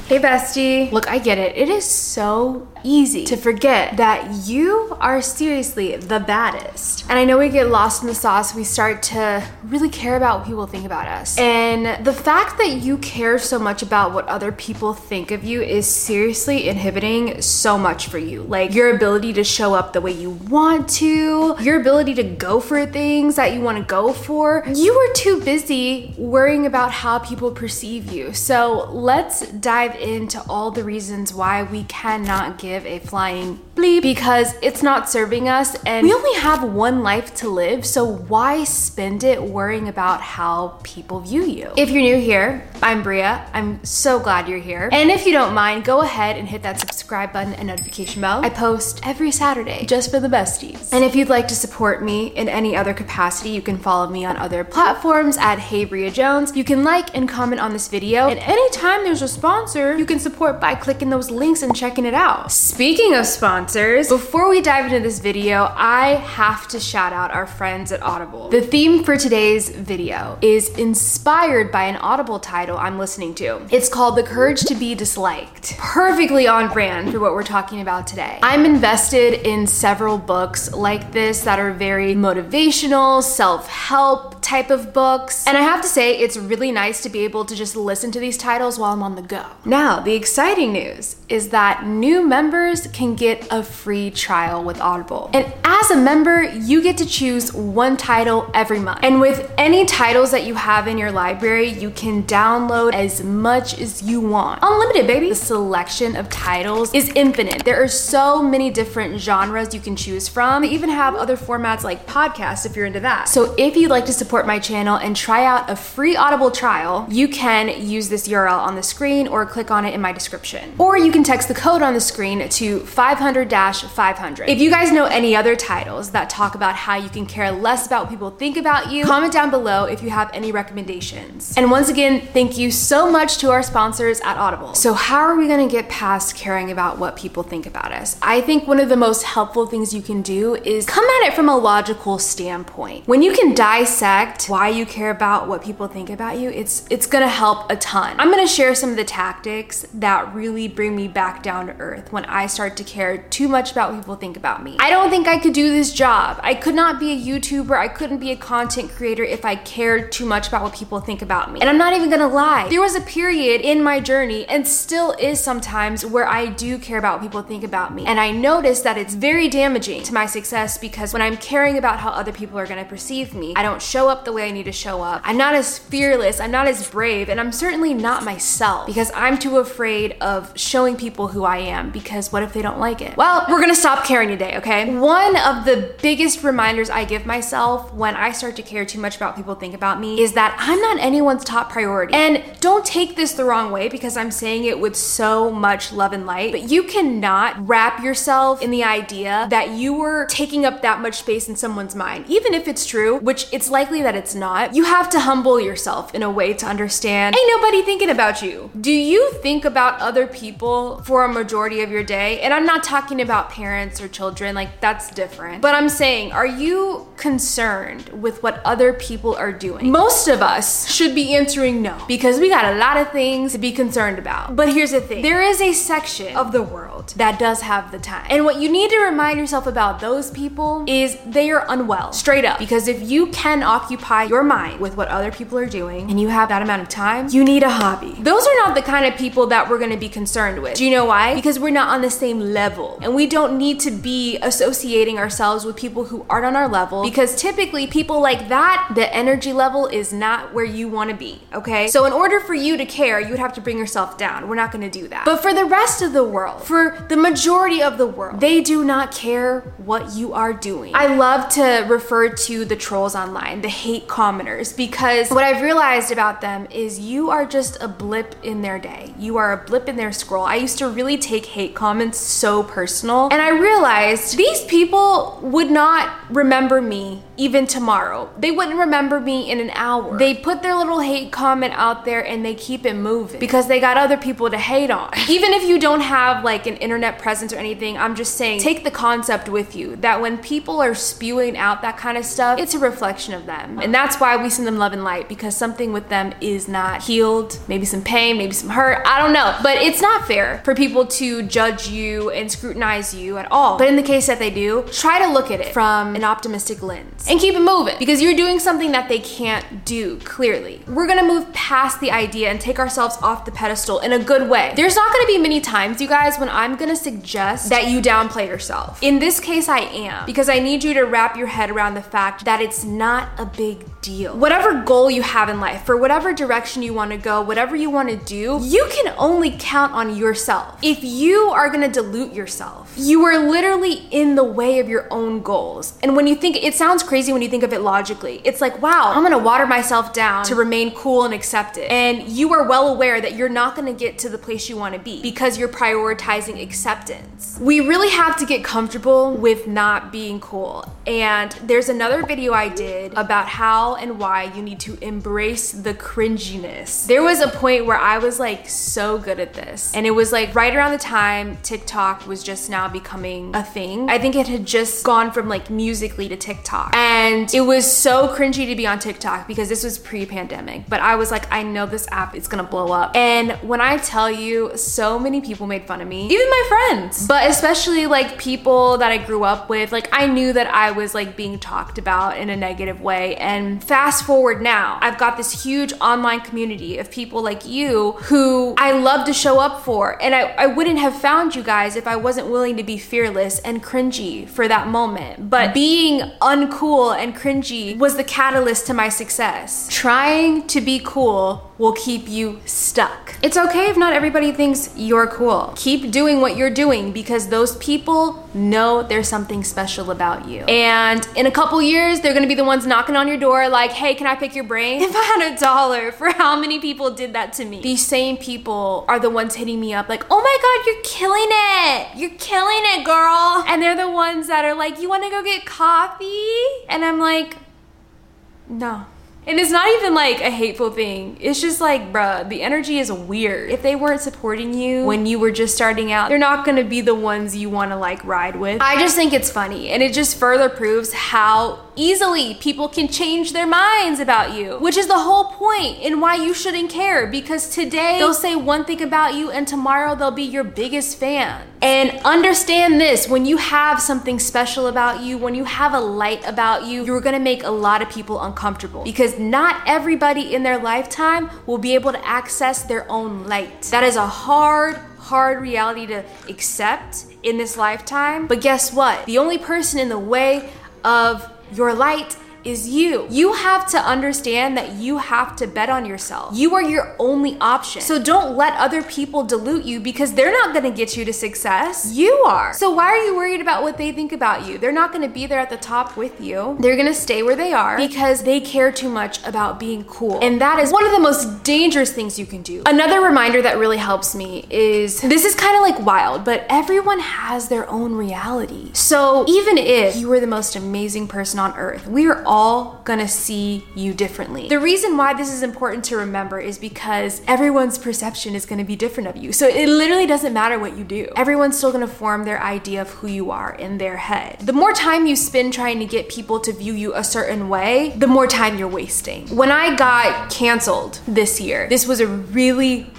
Hey bestie. Look, I get it. It is so easy to forget that you are seriously the baddest. And I know we get lost in the sauce. We start to really care about what people think about us. And the fact that you care so much about what other people think of you is seriously inhibiting so much for you. Like your ability to show up the way you want to, your ability to go for things that you want to go for. You are too busy worrying about how people perceive you. So let's dive into all the reasons why we cannot give a flying bleep, because it's not serving us and we only have one life to live, so why spend it worrying about how people view you? If you're new here, I'm Bria. I'm so glad you're here. And if you don't mind, go ahead and hit that subscribe button and notification bell. I post every Saturday just for the besties. And if you'd like to support me in any other capacity, you can follow me on other platforms at Hey Bria Jones. You can like and comment on this video, and anytime there's a sponsor, you can support by clicking those links and checking it out. Speaking of sponsors, before we dive into this video, I have to shout out our friends at Audible. The theme for today's video is inspired by an Audible title I'm listening to. It's called The Courage to Be Disliked. Perfectly on brand for what we're talking about today. I'm invested in several books like this that are very motivational, self-help type of books. And I have to say, it's really nice to be able to just listen to these titles while I'm on the go. Now, the exciting news is that new members can get a free trial with Audible. And as a member, you get to choose one title every month. And with any titles that you have in your library, you can download as much as you want. Unlimited, baby. The selection of titles is infinite. There are so many different genres you can choose from. They even have other formats like podcasts if you're into that. So if you'd like to support my channel and try out a free Audible trial, you can use this URL on the screen or click on it in my description. Or you can text the code on the screen to 500-500. If you guys know any other titles that talk about how you can care less about what people think about you, comment down below if you have any recommendations. And once again, thank you so much to our sponsors at Audible. So how are we gonna get past caring about what people think about us? I think one of the most helpful things you can do is come at it from a logical standpoint. When you can dissect why you care about what people think about you, it's gonna help a ton. I'm gonna share some of the tactics that really bring me back down to earth when I start to care too much about what people think about me. I don't think I could do this job. I could not be a YouTuber. I couldn't be a content creator if I cared too much about what people think about me. And I'm not even gonna lie. There was a period in my journey, and still is sometimes, where I do care about what people think about me. And I noticed that it's very damaging to my success, because when I'm caring about how other people are gonna perceive me, I don't show up the way I need to show up. I'm not as fearless, I'm not as brave, and I'm certainly not myself, because I'm too afraid of showing people who I am, because what if they don't like it? Well, we're gonna stop caring today, okay? One of the biggest reminders I give myself when I start to care too much about what people think about me is that I'm not anyone's top priority. And don't take this the wrong way, because I'm saying it with so much love and light, but you cannot wrap yourself in the idea that you were taking up that much space in someone's mind. Even if it's true, which it's likely that it's not, you have to humble yourself in a way to understand, ain't nobody thinking about you. Do you think about other people for a majority of your day? And I'm not talking about parents or children, like that's different. But I'm saying, are you concerned with what other people are doing? Most of us should be answering no, because we got a lot of things to be concerned about. But here's the thing, there is a section of the world that does have the time. And what you need to remind yourself about those people is they are unwell, straight up. Because if you can occupy your mind with what other people are doing and you have that amount of time, you need a hobby. Those are not the kind of people that we're gonna be concerned with. Do you know why? Because we're not on the same level, and we don't need to be associating ourselves with people who aren't on our level, because typically people like that, the energy level is not where you want to be, okay? So in order for you to care, you would have to bring yourself down. We're not going to do that. But for the rest of the world, for the majority of the world, they do not care what you are doing. I love to refer to the trolls online, the hate commenters, because what I've realized about them is you are just a blip in their day. You are a blip in their scroll. I used to really take hate comments so personal, and I realized these people would not remember me even tomorrow. They wouldn't remember me in an hour. They put their little hate comment out there and they keep it moving because they got other people to hate on. Even if you don't have like an internet presence or anything, I'm just saying, take the concept with you that when people are spewing out that kind of stuff, it's a reflection of them. And that's why we send them love and light, because something with them is not healed. Maybe some pain, maybe some hurt. whatever, I don't know. But it's not fair for people to judge you and scrutinize you at all. But in the case that they do, try to look at it from an optimistic lens and keep it moving, because you're doing something that they can't do, clearly. We're gonna move past the idea and take ourselves off the pedestal in a good way. There's not gonna be many times, you guys, when I'm gonna suggest that you downplay yourself. In this case, I am, because I need you to wrap your head around the fact that it's not a big deal. Whatever goal you have in life, for whatever direction you wanna go, whatever you wanna do, you can only count on yourself. If you are gonna dilute yourself, you are literally in the way of your own goals. And when you think, it sounds crazy when you think of it logically. It's like, wow, I'm gonna water myself down to remain cool and accepted. And you are well aware that you're not gonna get to the place you wanna be because you're prioritizing acceptance. We really have to get comfortable with not being cool. And there's another video I did about how and why you need to embrace the cringiness. There was a point where I was like so good at this. And it was like right around the time TikTok was just now becoming a thing. I think it had just gone from like Musical.ly to TikTok. And it was so cringy to be on TikTok because this was pre-pandemic. But I was like, I know this app is gonna blow up. And when I tell you, so many people made fun of me, even my friends, but especially like people that I grew up with. Like I knew that I was like being talked about in a negative way. And fast forward now, I've got this huge online community of people like you who I love to show up for. And I wouldn't have found you guys if I wasn't willing to be fearless and cringy for that moment. But being uncool and cringy was the catalyst to my success. Trying to be cool will keep you stuck. It's okay if not everybody thinks you're cool. Keep doing what you're doing because those people know there's something special about you. And in a couple years, they're gonna be the ones knocking on your door like, hey, can I pick your brain? If I had $1 for how many people did that to me, these same people are the ones hitting me up like, oh my God, you're killing it. You're killing it, girl. And they're the ones that are like, you wanna go get coffee? And I'm like, no. And it's not even like a hateful thing. It's just like, bruh, the energy is weird. If they weren't supporting you when you were just starting out, they're not gonna be the ones you wanna like ride with. I just think it's funny. And it just further proves how easily people can change their minds about you, which is the whole point and why you shouldn't care, because today they'll say one thing about you and tomorrow they'll be your biggest fan. And understand this, when you have something special about you, when you have a light about you, you're gonna make a lot of people uncomfortable because not everybody in their lifetime will be able to access their own light. That is a hard reality to accept in this lifetime. But guess what? The only person in the way of your light is you. You have to understand that you have to bet on yourself. You are your only option. So don't let other people dilute you because they're not gonna get you to success. You are. So why are you worried about what they think about you? They're not gonna be there at the top with you. They're gonna stay where they are because they care too much about being cool. And that is one of the most dangerous things you can do. Another reminder that really helps me is, this is kind of like wild, but everyone has their own reality. So even if you were the most amazing person on earth, we are all gonna see you differently. The reason why this is important to remember is because everyone's perception is gonna be different of you. So it literally doesn't matter what you do. Everyone's still gonna form their idea of who you are in their head. The more time you spend trying to get people to view you a certain way, the more time you're wasting. When I got canceled this year, this was a really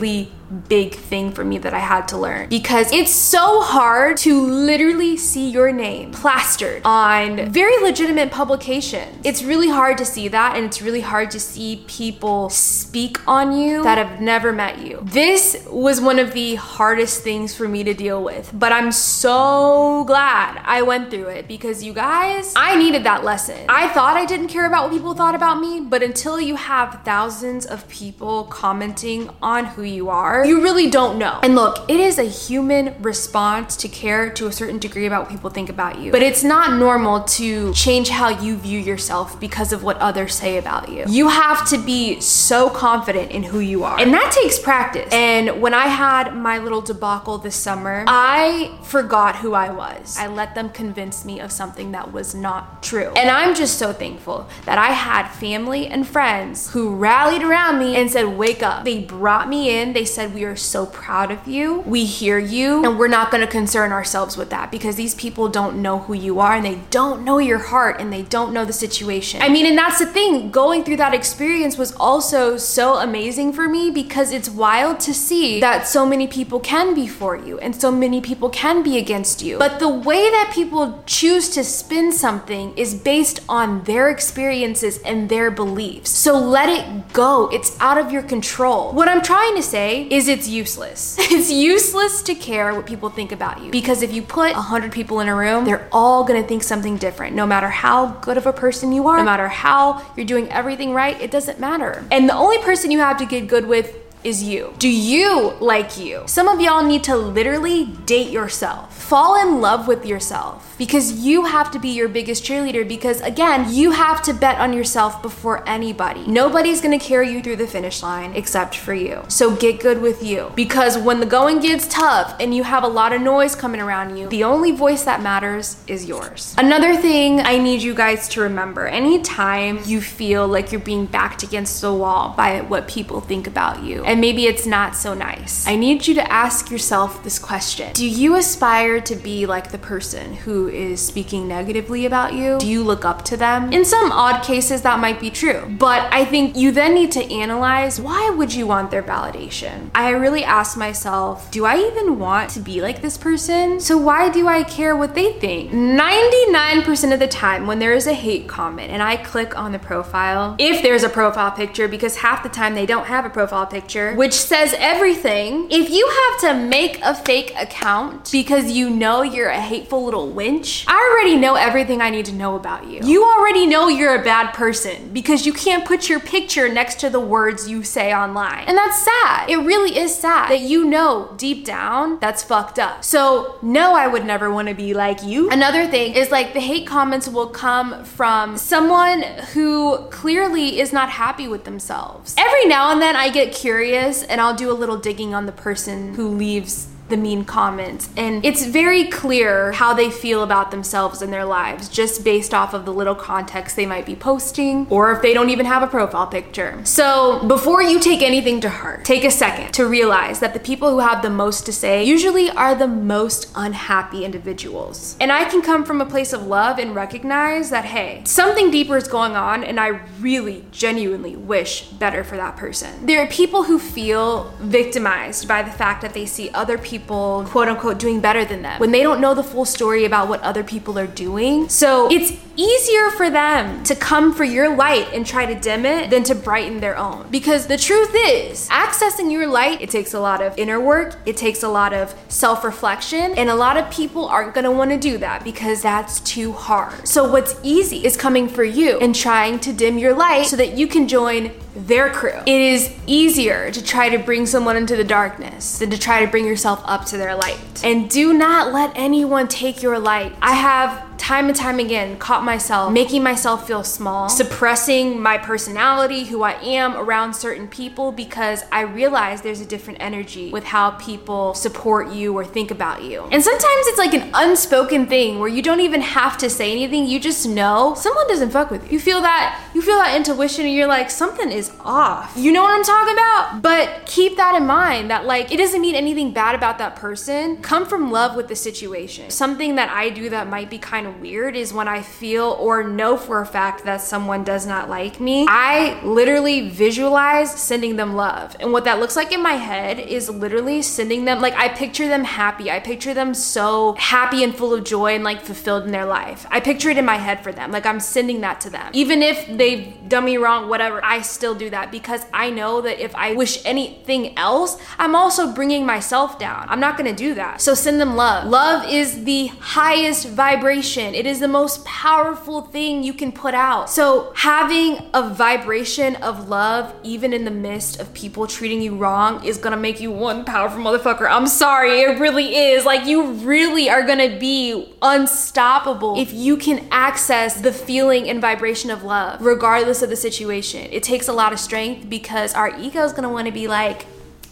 big thing for me that I had to learn, because it's so hard to literally see your name plastered on very legitimate publications. It's really hard to see that, and it's really hard to see people speak on you that have never met you. This was one of the hardest things for me to deal with, but I'm so glad I went through it because you guys, I needed that lesson. I thought I didn't care about what people thought about me, but until you have thousands of people commenting on who you are, you really don't know. And look, it is a human response to care to a certain degree about what people think about you, but it's not normal to change how you view yourself because of what others say about you. You have to be so confident in who you are, and that takes practice. And when I had my little debacle this summer, I forgot who I was. I let them convince me of something that was not true. And I'm just so thankful that I had family and friends who rallied around me and said, wake up. They brought me in, they said, said, we are so proud of you. We hear you, and we're not going to concern ourselves with that because these people don't know who you are and they don't know your heart and they don't know the situation. I mean, and that's the thing. Going through that experience was also so amazing for me because it's wild to see that so many people can be for you and so many people can be against you. But the way that people choose to spin something is based on their experiences and their beliefs. So let it go. It's out of your control. What I'm trying to say is it's useless. It's useless to care what people think about you because if you put 100 people in a room, they're all gonna think something different. No matter how good of a person you are, no matter how you're doing everything right, it doesn't matter. And the only person you have to get good with is you. Do you like you? Some of y'all need to literally date yourself. Fall in love with yourself because you have to be your biggest cheerleader because again, you have to bet on yourself before anybody. Nobody's gonna carry you through the finish line except for you. So get good with you because when the going gets tough and you have a lot of noise coming around you, the only voice that matters is yours. Another thing I need you guys to remember, anytime you feel like you're being backed against the wall by what people think about you, and maybe it's not so nice, I need you to ask yourself this question. Do you aspire to be like the person who is speaking negatively about you? Do you look up to them? In some odd cases, that might be true. But I think you then need to analyze, why would you want their validation? I really ask myself, do I even want to be like this person? So why do I care what they think? 99% of the time when there is a hate comment and I click on the profile, if there's a profile picture, because half the time they don't have a profile picture, which says everything. If you have to make a fake account because you know you're a hateful little wench, I already know everything I need to know about you. You already know you're a bad person because you can't put your picture next to the words you say online. And that's sad. It really is sad that you know deep down that's fucked up. So no, I would never want to be like you. Another thing is like the hate comments will come from someone who clearly is not happy with themselves. Every now and then I get curious and I'll do a little digging on the person who leaves the mean comments, and it's very clear how they feel about themselves and their lives just based off of the little context they might be posting or if they don't even have a profile picture. So before you take anything to heart, take a second to realize that the people who have the most to say usually are the most unhappy individuals. And I can come from a place of love and recognize that, hey, something deeper is going on and I really genuinely wish better for that person. There are people who feel victimized by the fact that they see other people quote unquote doing better than them when they don't know the full story about what other people are doing. So it's easier for them to come for your light and try to dim it than to brighten their own. Because the truth is, accessing your light, it takes a lot of inner work, it takes a lot of self-reflection, and a lot of people aren't gonna wanna do that because that's too hard. So what's easy is coming for you and trying to dim your light so that you can join their crew. It is easier to try to bring someone into the darkness than to try to bring yourself up to their light. And do not let anyone take your light. I have time and time again caught myself making myself feel small, suppressing my personality, who I am around certain people because I realize there's a different energy with how people support you or think about you. And sometimes it's like an unspoken thing where you don't even have to say anything, you just know someone doesn't fuck with you. You feel that intuition and you're like, something is off. You know what I'm talking about? But keep that in mind that like, it doesn't mean anything bad about that person. Come from love with the situation. Something that I do that might be kind of weird is when I feel or know for a fact that someone does not like me, I literally visualize sending them love. And what that looks like in my head is literally sending them, like I picture them happy. I picture them so happy and full of joy and like fulfilled in their life. I picture it in my head for them. Like I'm sending that to them. Even if they've done me wrong, whatever, I still do that because I know that if I wish anything else, I'm also bringing myself down. I'm not gonna do that. So send them love. Love is the highest vibration. It is the most powerful thing you can put out. So having a vibration of love, even in the midst of people treating you wrong, is gonna make you one powerful motherfucker. I'm sorry, it really is. Like you really are gonna be unstoppable if you can access the feeling and vibration of love, regardless of the situation. It takes a lot of strength because our ego is gonna wanna be like,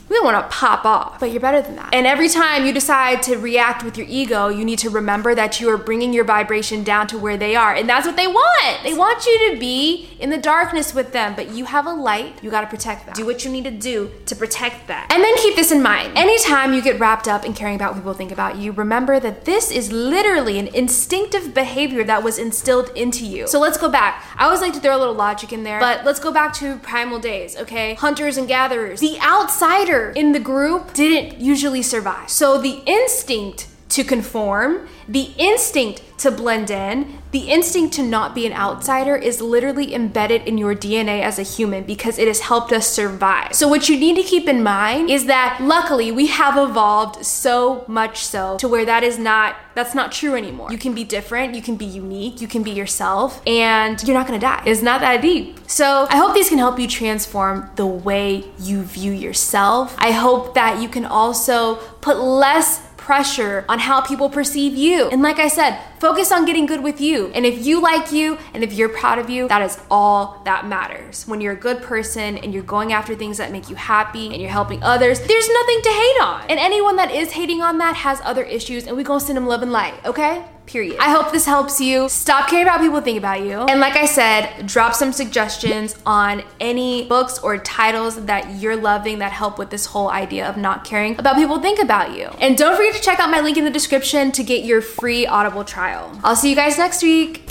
We don't want to pop off, but you're better than that. And every time you decide to react with your ego, you need to remember that you are bringing your vibration down to where they are. And that's what they want. They want you to be in the darkness with them, but you have a light. You got to protect that. Do what you need to do to protect that. And then keep this in mind. Anytime you get wrapped up in caring about what people think about you, remember that this is literally an instinctive behavior that was instilled into you. So let's go back. I always like to throw a little logic in there, but let's go back to primal days, okay? Hunters and gatherers. The outsider in the group didn't usually survive. So the instinct to conform, the instinct to blend in, the instinct to not be an outsider is literally embedded in your DNA as a human because it has helped us survive. So what you need to keep in mind is that luckily we have evolved so much so to where that's not true anymore. You can be different, you can be unique, you can be yourself, and you're not gonna die. It's not that deep. So I hope these can help you transform the way you view yourself. I hope that you can also put less pressure on how people perceive you. And like I said, focus on getting good with you. And if you like you and if you're proud of you, that is all that matters. When you're a good person and you're going after things that make you happy and you're helping others, there's nothing to hate on. And anyone that is hating on that has other issues, and we gonna send them love and light, okay? Period. I hope this helps you. Stop caring about what people think about you. And like I said, drop some suggestions on any books or titles that you're loving that help with this whole idea of not caring about people think about you. And don't forget to check out my link in the description to get your free Audible trial. I'll see you guys next week.